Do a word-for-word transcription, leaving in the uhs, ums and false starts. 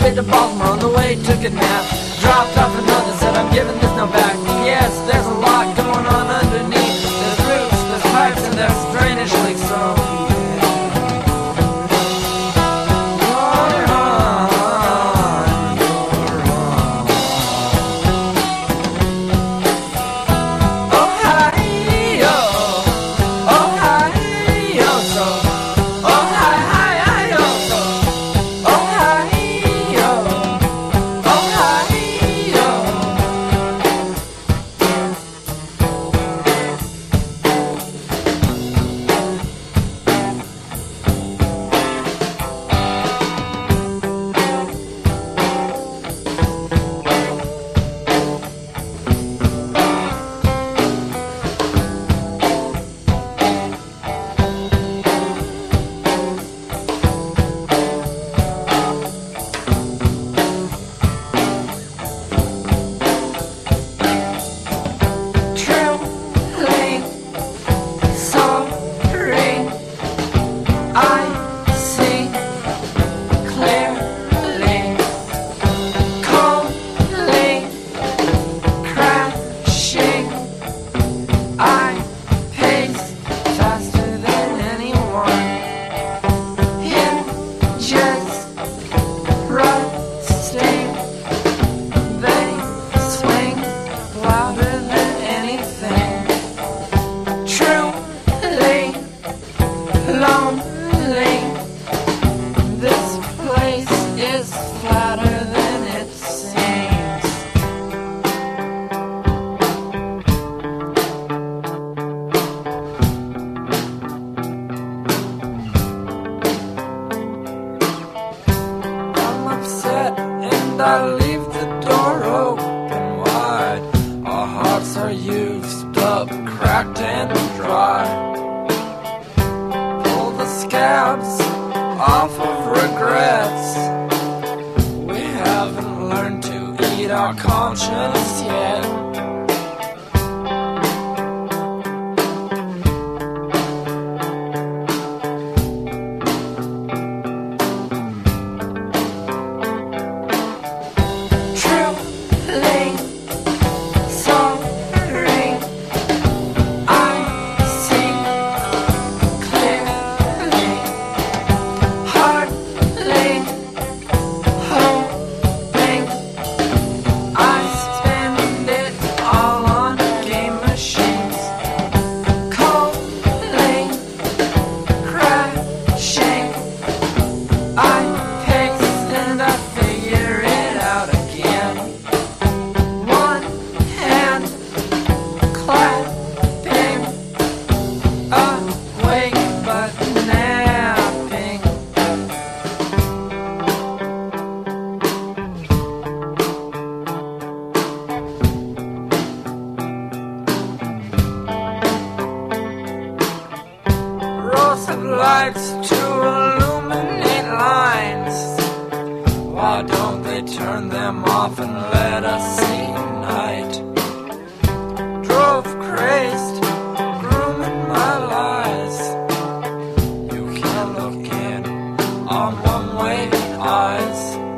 way to Baltimore, on the way took a nap. Dropped off another, said I'm giving this no back. Yes, there's a lot going on underneath. There's roofs, there's pipes, and there's drainage leaks, so I leave the door open wide. Our hearts are used up, cracked and dry. Pull the scabs off of regrets. We haven't learned to eat our conscience yet. Lights to illuminate lines. Why don't they turn them off and let us see night? Drove crazed, grooming my lies. You can't look in on one-way eyes.